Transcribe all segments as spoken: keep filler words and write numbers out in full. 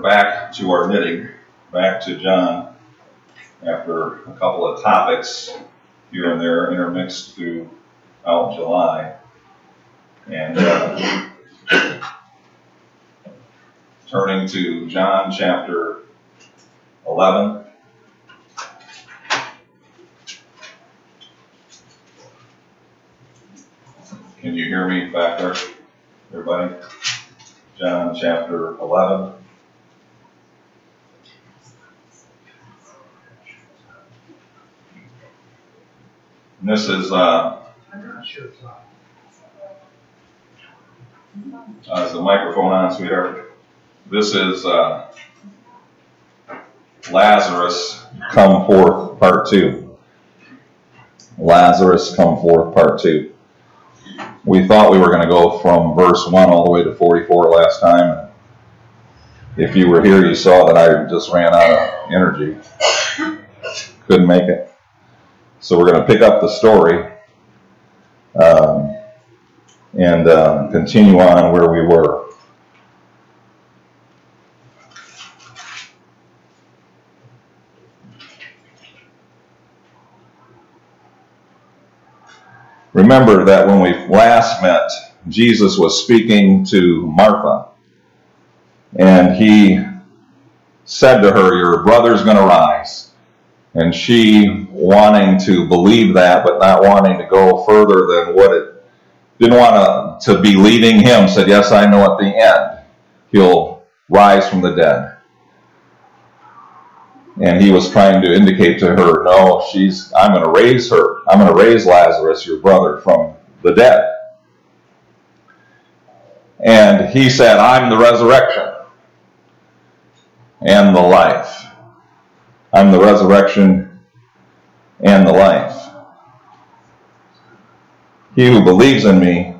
back to our knitting, back to John, after a couple of topics here and there intermixed throughout July. And uh, turning to John chapter eleven. Can you hear me back there, everybody? John chapter eleven. And this is, uh, uh, is the microphone on, sweetheart? This is uh, Lazarus Come Forth, part two. Lazarus Come Forth, part two. We thought we were going to go from verse one all the way to forty-four last time. If you were here, you saw that I just ran out of energy. Couldn't make it. So we're going to pick up the story um, and uh, continue on where we were. Remember that when we last met, Jesus was speaking to Martha, and he said to her, "Your brother's going to rise." And she, wanting to believe that, but not wanting to go further than what it, didn't want to, to be leading him, said, "Yes, I know at the end he'll rise from the dead." And he was trying to indicate to her, no, she's, I'm going to raise her. I'm going to raise Lazarus, your brother, from the dead. And he said, "I'm the resurrection and the life." I'm the resurrection and the life. He who believes in me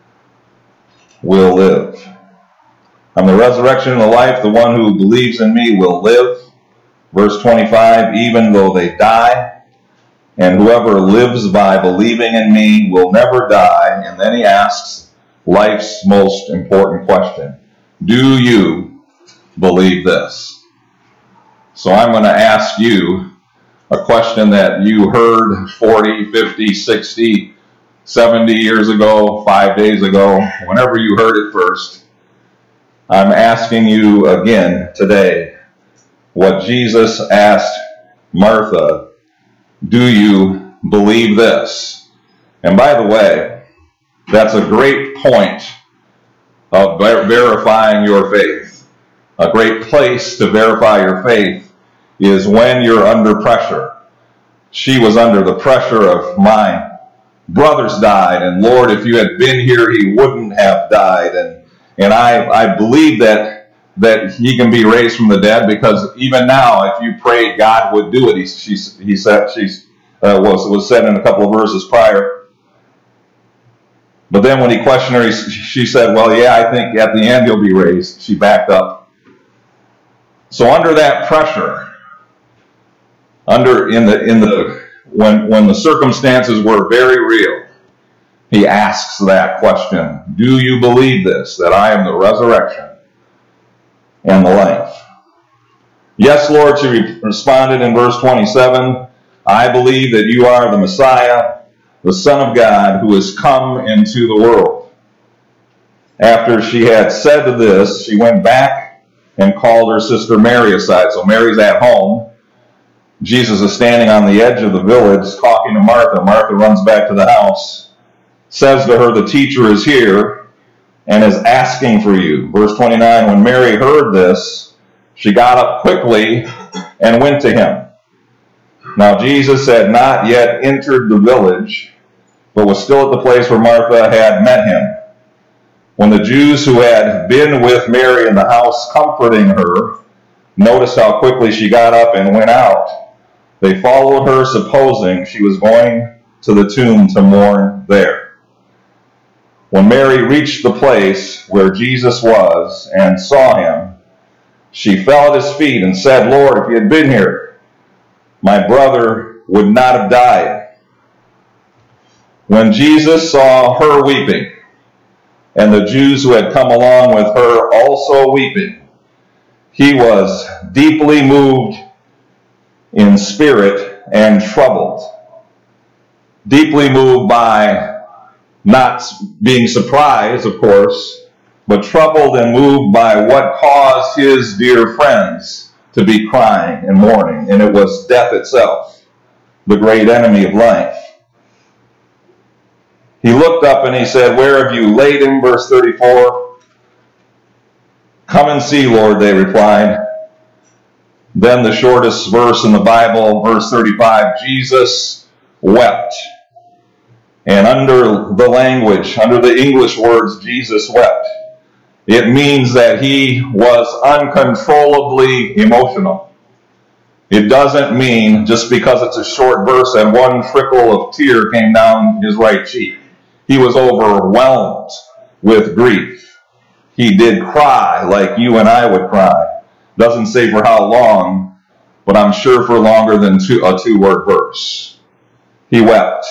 will live. I'm the resurrection and the life. The one who believes in me will live. Verse twenty-five, even though they die, and whoever lives by believing in me will never die. And then he asks life's most important question. Do you believe this? So I'm going to ask you a question that you heard forty, fifty, sixty, seventy years ago, five days ago, whenever you heard it first. I'm asking you again today what Jesus asked Martha. Do you believe this? And by the way, that's a great point of ver- verifying your faith. A great place to verify your faith is when you're under pressure. She was under the pressure of, my brothers died, and Lord, if you had been here, he wouldn't have died. And and I, I believe that that he can be raised from the dead, because even now, if you prayed, God would do it. He, she, he said, she uh, was, was said in a couple of verses prior. But then when he questioned her, he, she said, well, yeah, I think at the end he'll be raised. She backed up. So under that pressure, under in the in the when when the circumstances were very real, he asks that question: do you believe this, that I am the resurrection and the life? Yes, Lord, she responded in verse twenty-seven, I believe that you are the Messiah, the Son of God, who has come into the world. After she had said this, she went back and called her sister Mary aside. So Mary's at home. Jesus is standing on the edge of the village talking to Martha. Martha runs back to the house, says to her, the teacher is here and is asking for you. Verse twenty-nine, when Mary heard this, she got up quickly and went to him. Now Jesus had not yet entered the village, but was still at the place where Martha had met him. When the Jews who had been with Mary in the house comforting her noticed how quickly she got up and went out, they followed her, supposing she was going to the tomb to mourn there. When Mary reached the place where Jesus was and saw him, she fell at his feet and said, Lord, if you had been here, my brother would not have died. When Jesus saw her weeping, and the Jews who had come along with her also weeping, he was deeply moved in spirit and troubled. Deeply moved by not being surprised, of course, but troubled and moved by what caused his dear friends to be crying and mourning. And it was death itself, the great enemy of life. He looked up and he said, "Where have you laid him?" Verse thirty-four. "Come and see, Lord," they replied. Then the shortest verse in the Bible, verse thirty-five, Jesus wept. And under the language, under the English words, Jesus wept, it means that he was uncontrollably emotional. It doesn't mean just because it's a short verse and one trickle of tear came down his right cheek. He was overwhelmed with grief. He did cry like you and I would cry. Doesn't say for how long, but I'm sure for longer than two, a two-word verse. He wept.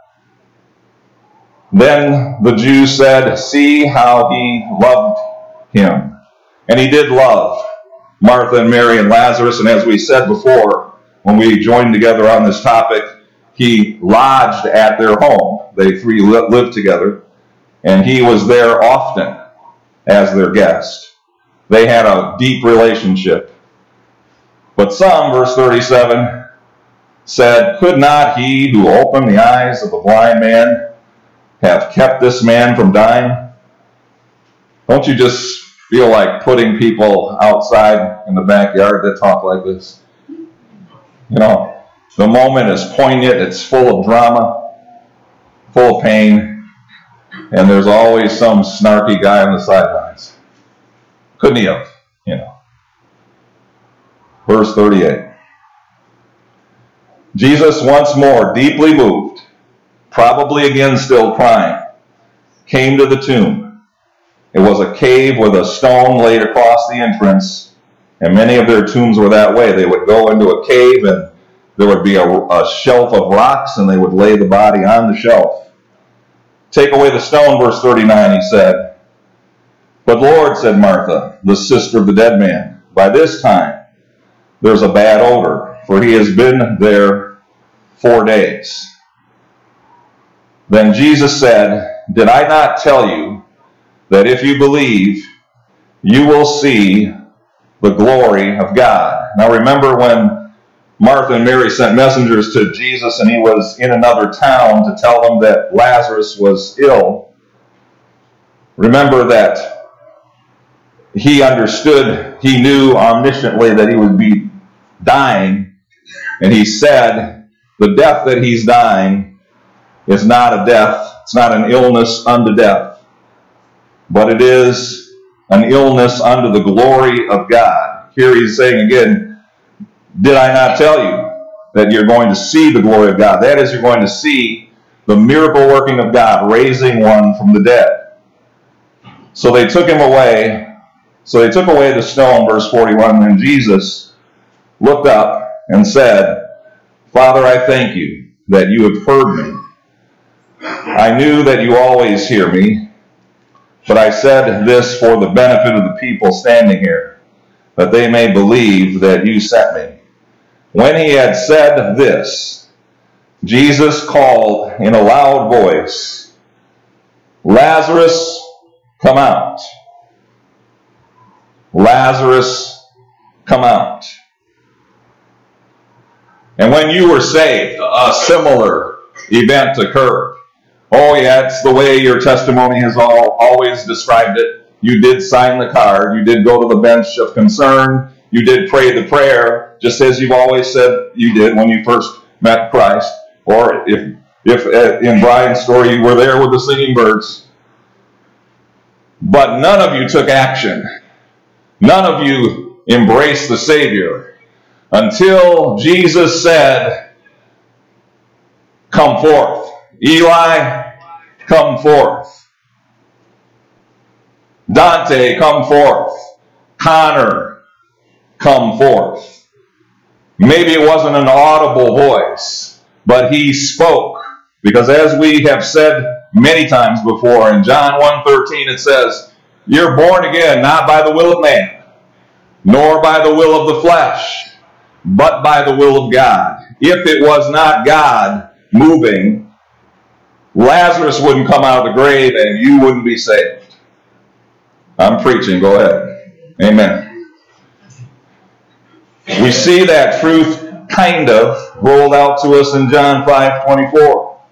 Then the Jews said, "See how he loved him." And he did love Martha and Mary and Lazarus. And as we said before, when we joined together on this topic, he lodged at their home. They three lived together, and he was there often as their guest. They had a deep relationship. But some, verse thirty-seven, said, "Could not he who opened the eyes of the blind man have kept this man from dying?" Don't you just feel like putting people outside in the backyard that talk like this? You know, the moment is poignant, it's full of drama, full of pain, and there's always some snarky guy on the sidelines. Couldn't he have, you know? Verse thirty-eight. Jesus, once more deeply moved, probably again still crying, came to the tomb. It was a cave with a stone laid across the entrance, and many of their tombs were that way. They would go into a cave, and there would be a, a shelf of rocks, and they would lay the body on the shelf. "Take away the stone," verse thirty-nine, he said. "But Lord," said Martha, the sister of the dead man, "by this time there's a bad odor, for he has been there four days." Then Jesus said, "Did I not tell you that if you believe, you will see the glory of God?" Now remember when Martha and Mary sent messengers to Jesus and he was in another town to tell them that Lazarus was ill. Remember that he understood, he knew omnisciently that he would be dying, and he said the death that he's dying is not a death, it's not an illness unto death, but it is an illness unto the glory of God. Here he's saying again, did I not tell you that you're going to see the glory of God? That is, you're going to see the miracle working of God, raising one from the dead. So they took him away. So they took away the stone, verse forty-one, and Jesus looked up and said, "Father, I thank you that you have heard me. I knew that you always hear me, but I said this for the benefit of the people standing here, that they may believe that you sent me." When he had said this, Jesus called in a loud voice, "Lazarus, come out. Lazarus, come out." And when you were saved, a similar event occurred. Oh yeah, it's the way your testimony has all, always described it. You did sign the card. You did go to the bench of concern. You did pray the prayer, just as you've always said you did when you first met Christ. Or if, if in Brian's story you were there with the singing birds. But none of you took action. None of you embraced the Savior until Jesus said, "Come forth. Eli, come forth. Dante, come forth. Connor, come forth." Maybe it wasn't an audible voice, but he spoke. Because as we have said many times before, in John one thirteen it says, "You're born again, not by the will of man, nor by the will of the flesh, but by the will of God. If it was not God moving, Lazarus wouldn't come out of the grave and you wouldn't be saved. I'm preaching. Go ahead. Amen. We see that truth kind of rolled out to us in John five twenty-four.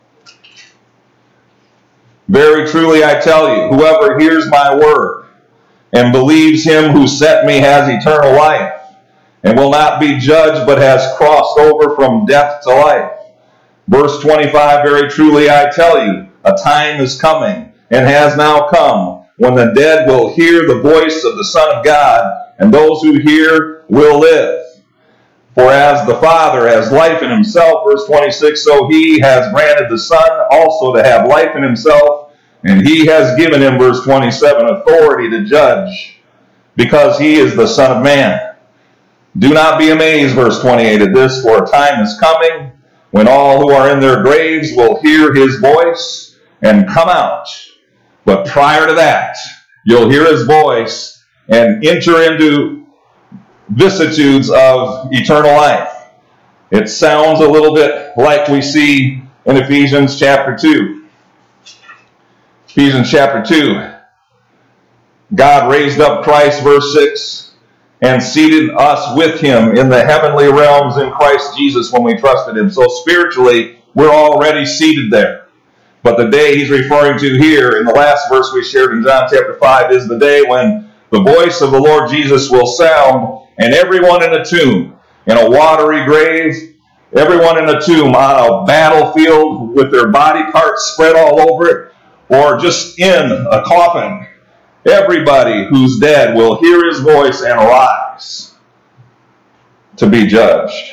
Very truly I tell you, whoever hears my word and believes him who sent me has eternal life, and will not be judged, but has crossed over from death to life. Verse twenty-five, very truly I tell you, a time is coming, and has now come, when the dead will hear the voice of the Son of God, and those who hear will live. For as the Father has life in himself, verse twenty-six, so he has granted the Son also to have life in himself, and he has given him, verse twenty-seven, authority to judge, because he is the Son of Man. Do not be amazed, verse twenty-eight, at this, for a time is coming when all who are in their graves will hear his voice and come out. But prior to that, you'll hear his voice and enter into vicissitudes of eternal life. It sounds a little bit like we see in Ephesians chapter two. Ephesians chapter two. God raised up Christ, verse six, and seated us with him in the heavenly realms in Christ Jesus when we trusted him. So spiritually, we're already seated there. But the day he's referring to here in the last verse we shared in John chapter five is the day when the voice of the Lord Jesus will sound, and everyone in a tomb, in a watery grave, everyone in a tomb on a battlefield with their body parts spread all over it, or just in a coffin, everybody who's dead will hear his voice and rise to be judged.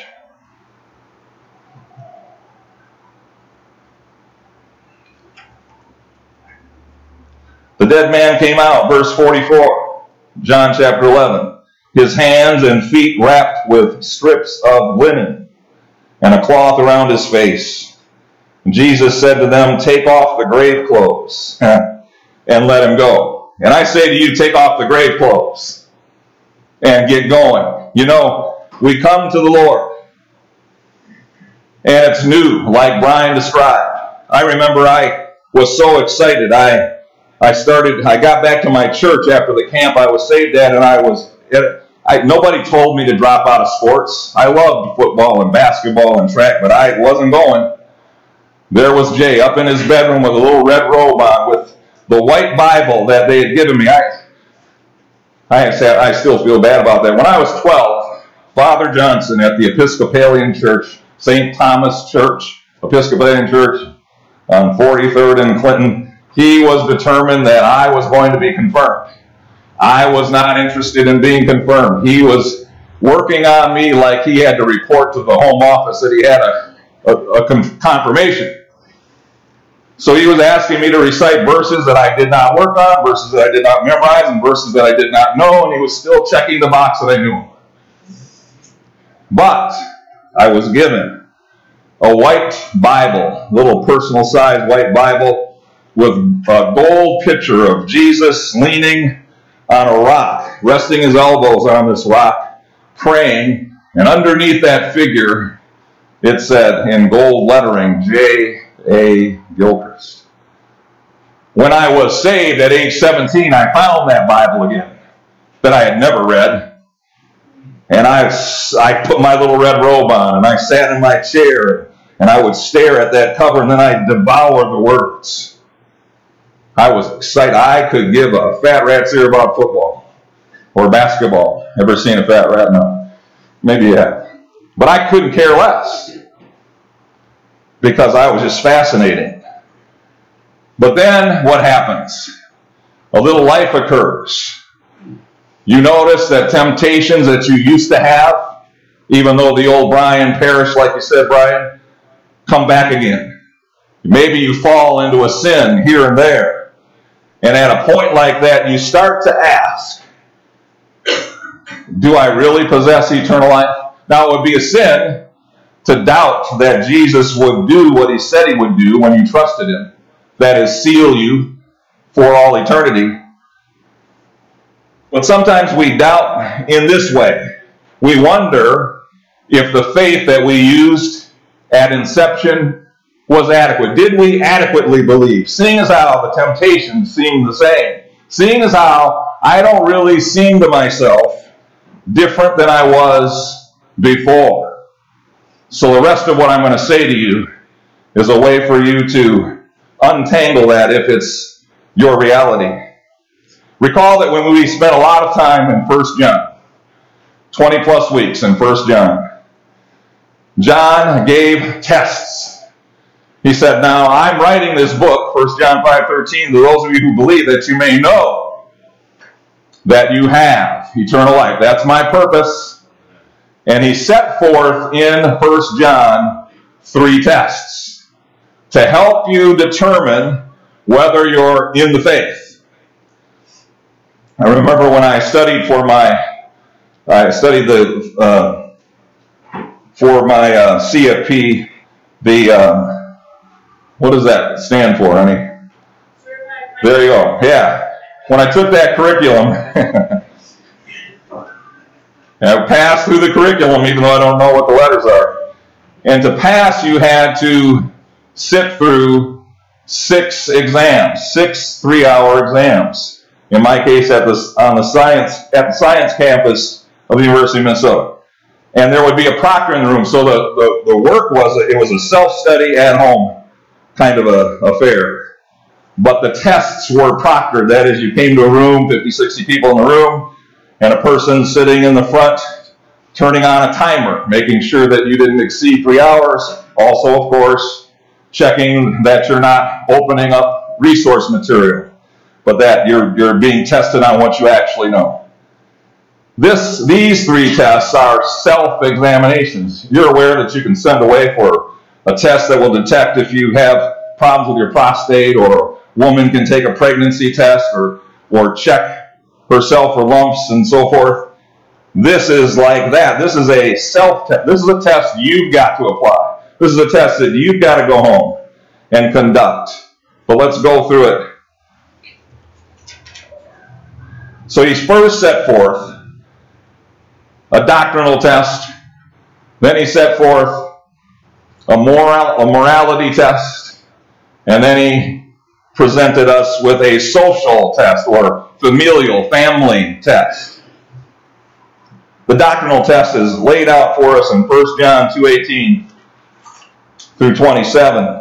The dead man came out, verse forty-four, John chapter eleven. His hands and feet wrapped with strips of linen, and a cloth around his face. And Jesus said to them, take off the grave clothes and let him go. And I say to you, take off the grave clothes and get going. You know, we come to the Lord, and it's new, like Brian described. I remember I was so excited. I I started, I got back to my church after the camp I was saved at, and I was, I, nobody told me to drop out of sports. I loved football and basketball and track, but I wasn't going. There was Jay up in his bedroom with a little red robe on with the white Bible that they had given me. I, I, said, I still feel bad about that. When I was twelve, Father Johnson at the Episcopalian Church, Saint Thomas Church, Episcopalian Church on forty-third and Clinton, he was determined that I was going to be confirmed. I was not interested in being confirmed. He was working on me like he had to report to the home office that he had a, a, a confirmation. So he was asking me to recite verses that I did not work on, verses that I did not memorize, and verses that I did not know, and he was still checking the box that I knew. But I was given a white Bible, little personal-sized white Bible, with a gold picture of Jesus leaning on a rock, resting his elbows on this rock, praying, and underneath that figure, it said in gold lettering, J A Gilchrist. When I was saved at age seventeen, I found that Bible again that I had never read. And I, I put my little red robe on, and I sat in my chair, and I would stare at that cover, and then I'd devour the words. I was excited. I could give a fat rat's ear about football or basketball. Ever seen a fat rat? No. Maybe you have. But I couldn't care less because I was just fascinating. But then what happens? A little life occurs. You notice that temptations that you used to have, even though the old Brian perished, like you said, Brian, come back again. Maybe you fall into a sin here and there. And at a point like that, you start to ask, do I really possess eternal life? Now, it would be a sin to doubt that Jesus would do what he said he would do when you trusted him. That is, seal you for all eternity. But sometimes we doubt in this way. We wonder if the faith that we used at inception was adequate. Did we adequately believe? Seeing as how the temptations seem the same. Seeing as how I don't really seem to myself different than I was before. So the rest of what I'm going to say to you is a way for you to untangle that if it's your reality. Recall that when we spent a lot of time in First John, twenty plus weeks in First John, John gave tests. He said, now I'm writing this book, First John five thirteen, to those of you who believe, that you may know that you have eternal life. That's my purpose. And he set forth in First John three tests to help you determine whether you're in the faith. I remember when I studied for my, I studied the, uh, for my uh, C F P, the, uh, what does that stand for, honey? There you go, yeah. When I took that curriculum, I passed through the curriculum even though I don't know what the letters are. And to pass, you had to sit through six exams, six three-hour exams. In my case, at the on the science at the science campus of the University of Minnesota, and there would be a proctor in the room. So the the, the work was it was a self-study at home kind of a affair, but the tests were proctored. That is, you came to a room, fifty, sixty people in the room, and a person sitting in the front turning on a timer, making sure that you didn't exceed three hours. Also, of course, checking that you're not opening up resource material, but that you're, you're being tested on what you actually know. This, these three tests are self-examinations. You're aware that you can send away for a test that will detect if you have problems with your prostate, or a woman can take a pregnancy test, or, or check herself for lumps and so forth. This is like that. This is a self-test. This is a test you've got to apply. This is a test that you've got to go home and conduct. But let's go through it. So he's first set forth a doctrinal test. Then he set forth a moral, a morality test. And then he presented us with a social test, or familial, family test. The doctrinal test is laid out for us in First John two eighteen through twenty-seven.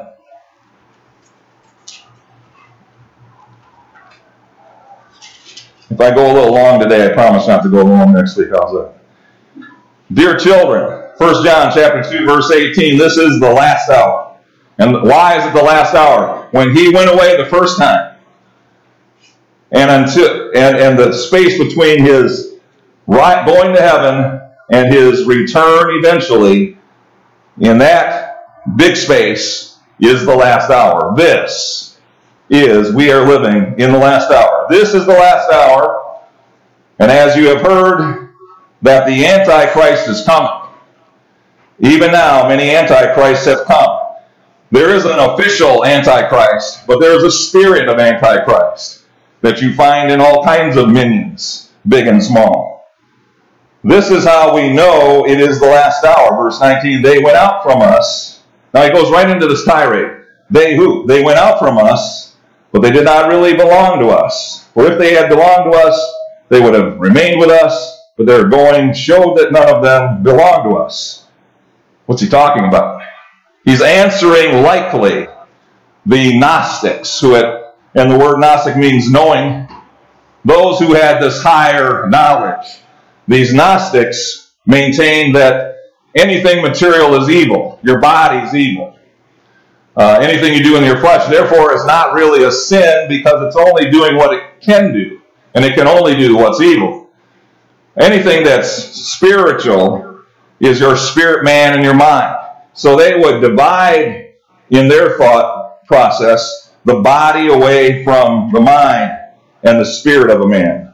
If I go a little long today, I promise not to go long next week. How's that? Dear children, First John chapter two, verse eighteen, this is the last hour. And why is it the last hour? When he went away the first time, and until and, and the space between his right going to heaven and his return eventually, in that big space is the last hour. This is, we are living in the last hour. This is the last hour, and as you have heard that the Antichrist is coming, even now many Antichrists have come. There is an official Antichrist, but there is a spirit of Antichrist that you find in all kinds of minions, big and small. This is how we know it is the last hour. Verse nineteen, they went out from us. Now he goes right into this tirade. They who? They went out from us, but they did not really belong to us. For if they had belonged to us, they would have remained with us, but their going showed that none of them belonged to us. What's he talking about? He's answering likely the Gnostics, who had, and the word Gnostic means knowing, those who had this higher knowledge. These Gnostics maintained that anything material is evil. Your body's evil. Uh, anything you do in your flesh, therefore, is not really a sin, because it's only doing what it can do, and it can only do what's evil. Anything that's spiritual is your spirit man and your mind. So they would divide in their thought process the body away from the mind and the spirit of a man.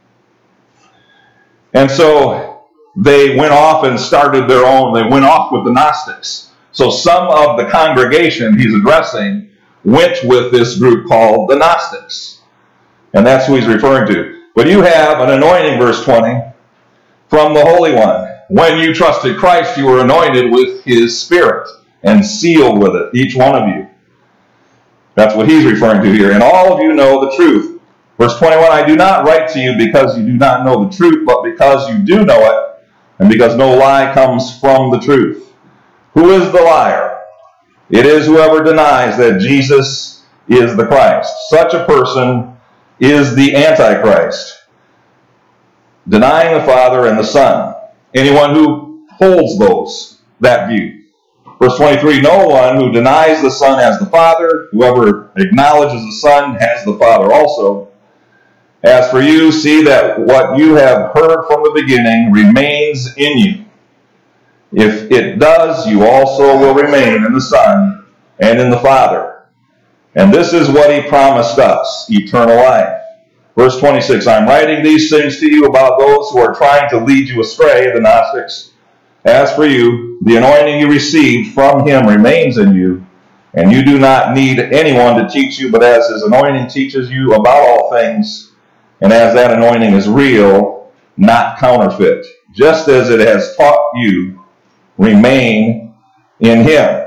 And so they went off and started their own. They went off with the Gnostics. So some of the congregation he's addressing went with this group called the Gnostics. And that's who he's referring to. But you have an anointing, verse twenty, from the Holy One. When you trusted Christ, you were anointed with His Spirit and sealed with it, each one of you. That's what he's referring to here. And all of you know the truth. Verse twenty-one, I do not write to you because you do not know the truth, but because you do know it, and because no lie comes from the truth. Who is the liar? It is whoever denies that Jesus is the Christ. Such a person is the Antichrist, denying the Father and the Son. Anyone who holds those, that view. Verse twenty-three, no one who denies the Son has the Father. Whoever acknowledges the Son has the Father also. As for you, see that what you have heard from the beginning remains in you. If it does, you also will remain in the Son and in the Father. And this is what He promised us, eternal life. Verse twenty-six, I'm writing these things to you about those who are trying to lead you astray, the Gnostics. As for you, the anointing you received from Him remains in you, and you do not need anyone to teach you, but as His anointing teaches you about all things, and as that anointing is real, not counterfeit, just as it has taught you, remain in Him.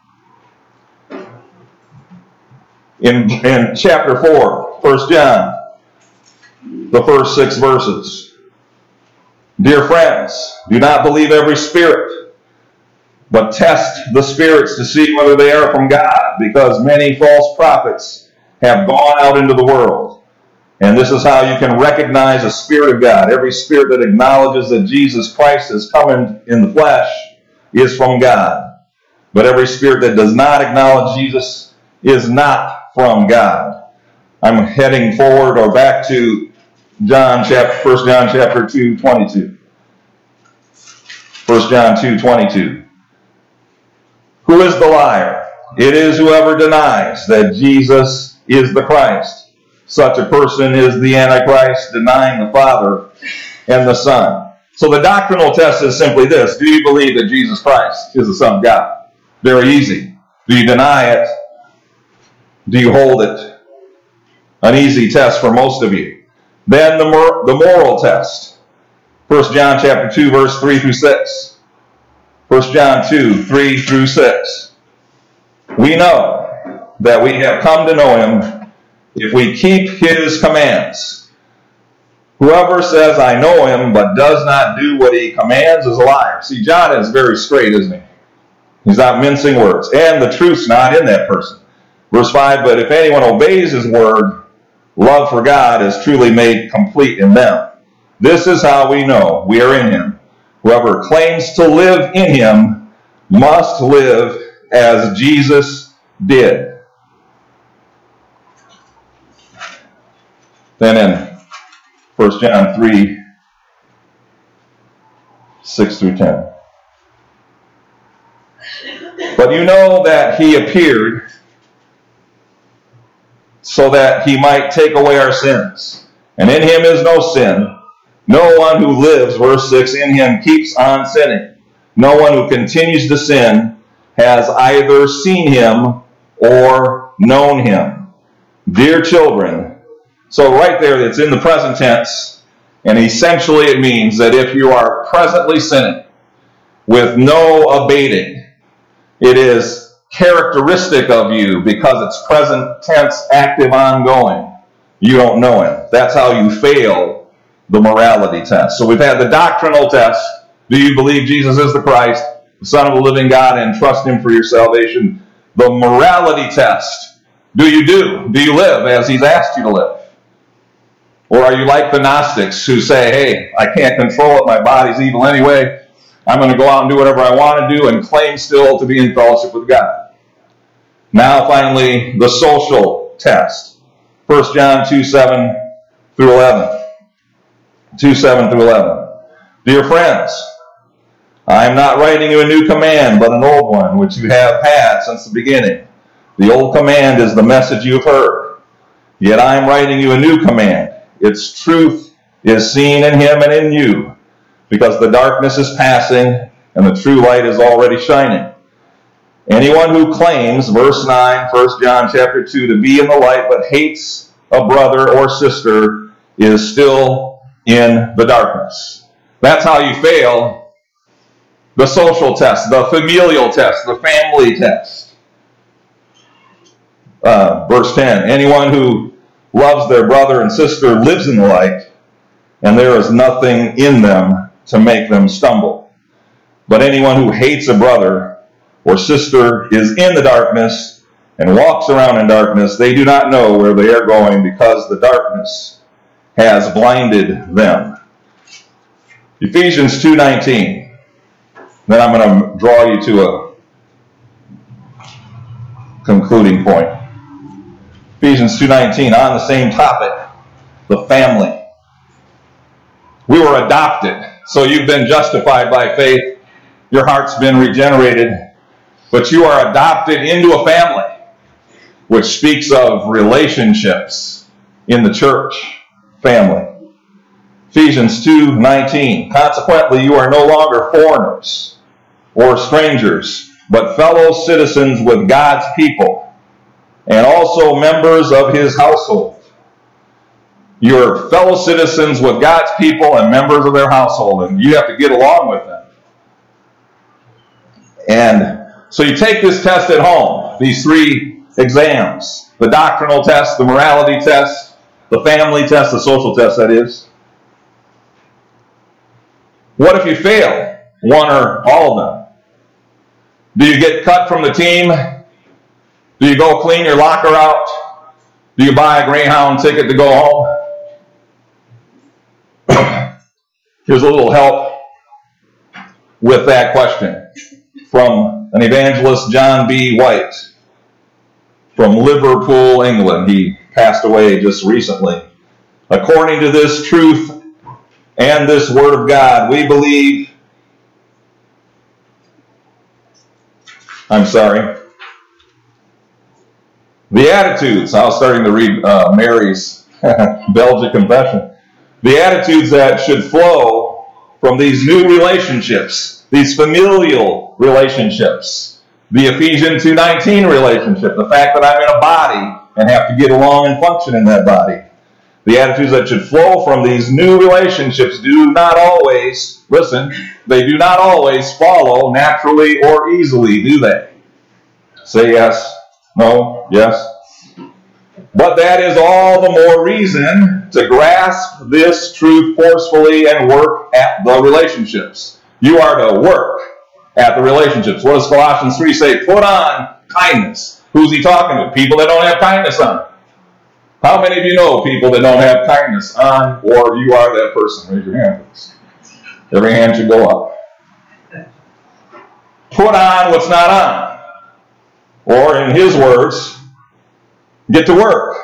In, in chapter four, First John, the first six verses. Dear friends, do not believe every spirit, but test the spirits to see whether they are from God, because many false prophets have gone out into the world. And this is how you can recognize a spirit of God. Every spirit that acknowledges that Jesus Christ has come in, in the flesh is from God. But every spirit that does not acknowledge Jesus is not from God. I'm heading forward or back to John chapter, First John chapter two, twenty-two. First John two, twenty-two. Who is the liar? It is whoever denies that Jesus is the Christ. Such a person is the Antichrist, denying the Father and the Son. So the doctrinal test is simply this. Do you believe that Jesus Christ is the Son of God? Very easy. Do you deny it? Do you hold it? An easy test for most of you. Then the, mor- the moral test. First John chapter two, verse three through six. First John two, three through six. We know that we have come to know Him if we keep His commands. Whoever says, I know Him, but does not do what He commands is a liar. See, John is very straight, isn't he? He's not mincing words. And the truth's not in that person. Verse five, but if anyone obeys His word, love for God is truly made complete in them. This is how we know we are in Him. Whoever claims to live in Him must live as Jesus did. Then in First John three, six through ten. But you know that He appeared so that He might take away our sins. And in Him is no sin. No one who lives, verse six, in Him keeps on sinning. No one who continues to sin has either seen Him or known Him. Dear children, so right there it's in the present tense, and essentially it means that if you are presently sinning with no abating, it is characteristic of you because it's present tense, active, ongoing. You don't know Him. That's how you fail the morality test. So we've had the doctrinal test. Do you believe Jesus is the Christ, the Son of the living God, and trust Him for your salvation? The morality test. Do you do? Do you live as He's asked you to live? Or are you like the Gnostics who say, hey, I can't control it, my body's evil anyway, I'm going to go out and do whatever I want to do and claim still to be in fellowship with God? Now finally, the social test. First John two, seven through eleven. two, seven through eleven. Dear friends, I am not writing you a new command, but an old one, which you have had since the beginning. The old command is the message you have heard. Yet I am writing you a new command. Its truth is seen in Him and in you, because the darkness is passing and the true light is already shining. Anyone who claims, verse nine, First John chapter two, to be in the light but hates a brother or sister is still in the darkness. That's how you fail the social test, the familial test, the family test. Uh, verse ten, anyone who loves their brother and sister lives in the light, and there is nothing in them to make them stumble. But anyone who hates a brother or sister is in the darkness and walks around in darkness. They do not know where they are going because the darkness has blinded them. Ephesians two nineteen. Then I'm going to draw you to a concluding point. Ephesians two nineteen, on the same topic, the family. We were adopted, so you've been justified by faith. Your heart's been regenerated, but you are adopted into a family, which speaks of relationships in the church family. Ephesians two nineteen, consequently you are no longer foreigners or strangers, but fellow citizens with God's people, and also members of his household. You're fellow citizens with God's people and members of their household, and you have to get along with them. And so you take this test at home, these three exams, the doctrinal test, the morality test, the family test, the social test, that is. What if you fail one or all of them? Do you get cut from the team? Do you go clean your locker out? Do you buy a Greyhound ticket to go home? Here's a little help with that question from an evangelist, John B. White, from Liverpool, England. He passed away just recently. According to this truth and this word of God, we believe, I'm sorry, the attitudes, I was starting to read uh, Mary's Belgian Confession. The attitudes that should flow from these new relationships, these familial relationships, the Ephesians two nineteen relationship, the fact that I'm in a body and have to get along and function in that body. The attitudes that should flow from these new relationships do not always, listen, they do not always follow naturally or easily, do they? Say yes, no, yes. But that is all the more reason to grasp this truth forcefully and work at the relationships. You are to work at the relationships. What does Colossians three say? Put on kindness. Who's he talking to? People that don't have kindness on. How many of you know people that don't have kindness on, or you are that person? Raise your hand, please. Every hand should go up. Put on what's not on. Or in his words, get to work.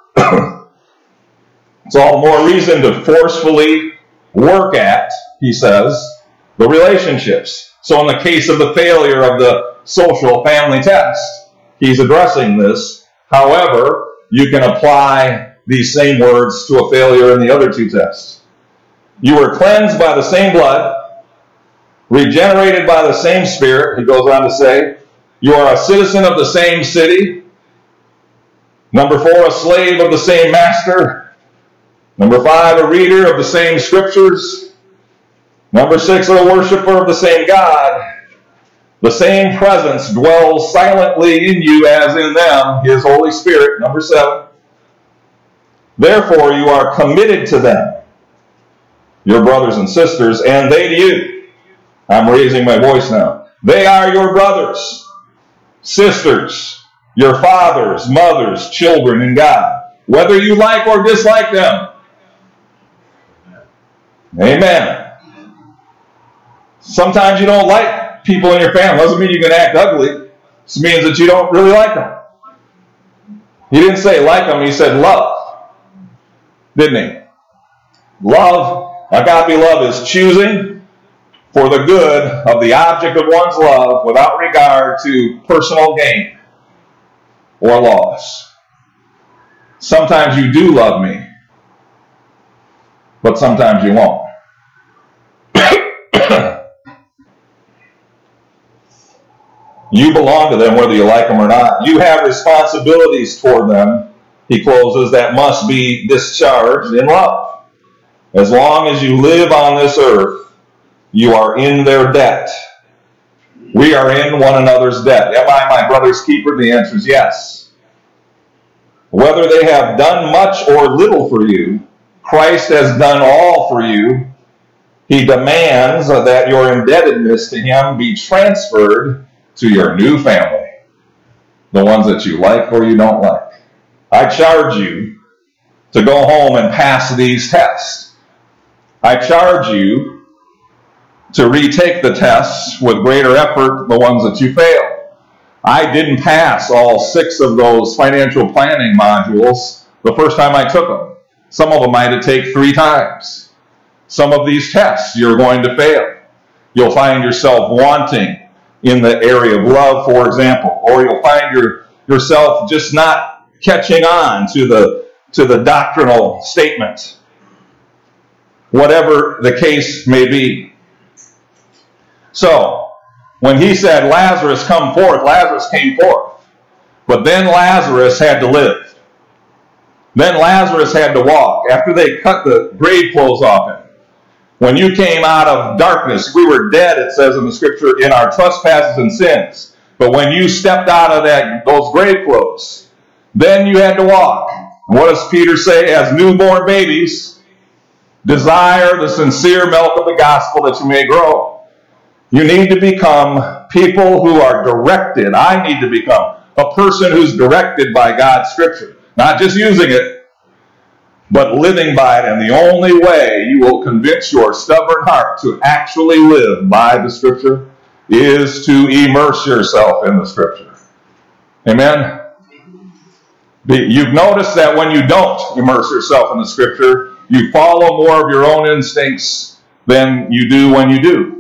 It's all the more reason to forcefully work at, he says, the relationships. So in the case of the failure of the social family test, he's addressing this. However, you can apply these same words to a failure in the other two tests. You were cleansed by the same blood, regenerated by the same Spirit, he goes on to say. You are a citizen of the same city. Number four, a slave of the same master. Number five, a reader of the same scriptures. Number six, a worshiper of the same God. The same presence dwells silently in you as in them, his Holy Spirit. Number seven. Therefore, you are committed to them, your brothers and sisters, and they to you. I'm raising my voice now. They are your brothers, sisters, your fathers, mothers, children in God, whether you like or dislike them. Amen. Sometimes you don't like people in your family. Doesn't mean you can act ugly. It means that you don't really like them. He didn't say like them, he said love. Didn't he? Love, agape love, is choosing for the good of the object of one's love without regard to personal gain or loss. Sometimes you do love me, but sometimes you won't. You belong to them whether you like them or not. You have responsibilities toward them, he closes, that must be discharged in love. As long as you live on this earth, you are in their debt. We are in one another's debt. Am I my brother's keeper? The answer is yes. Whether they have done much or little for you, Christ has done all for you. He demands that your indebtedness to him be transferred to your new family, the ones that you like or you don't like. I charge you to go home and pass these tests. I charge you to retake the tests with greater effort, the ones that you failed. I didn't pass all six of those financial planning modules the first time I took them. Some of them I had to take three times. Some of these tests you're going to fail. You'll find yourself wanting in the area of love, for example, or you'll find your, yourself just not catching on to the, to the doctrinal statement. Whatever the case may be. So, when he said, Lazarus, come forth, Lazarus came forth. But then Lazarus had to live. Then Lazarus had to walk. After they cut the grave clothes off him. When you came out of darkness, we were dead, it says in the scripture, in our trespasses and sins. But when you stepped out of that those grave clothes, then you had to walk. And what does Peter say? As newborn babies, desire the sincere milk of the gospel that you may grow. You need to become people who are directed. I need to become a person who's directed by God's scripture. Not just using it, but living by it. And the only way you will convince your stubborn heart to actually live by the scripture is to immerse yourself in the scripture. Amen? You've noticed that when you don't immerse yourself in the scripture, you follow more of your own instincts than you do when you do.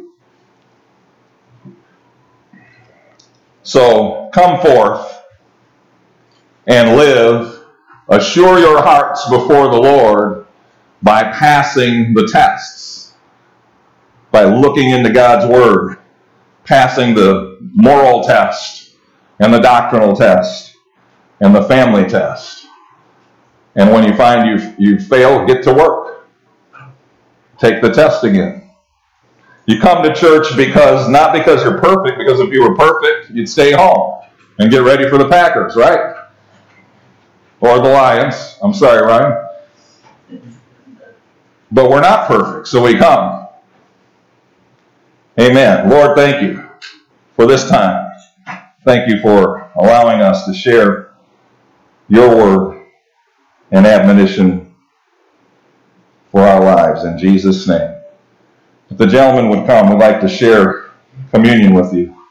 So, come forth and live. Assure your hearts before the Lord by passing the tests, by looking into God's Word, passing the moral test, and the doctrinal test, and the family test. And when you find you've, you've failed, get to work. Take the test again. You come to church because, not because you're perfect, because if you were perfect, you'd stay home and get ready for the Packers, right? Or the Lions. I'm sorry, Ryan. But we're not perfect, so we come. Amen. Lord, thank you for this time. Thank you for allowing us to share your word and admonition for our lives. In Jesus' name. If the gentleman would come, we'd like to share communion with you.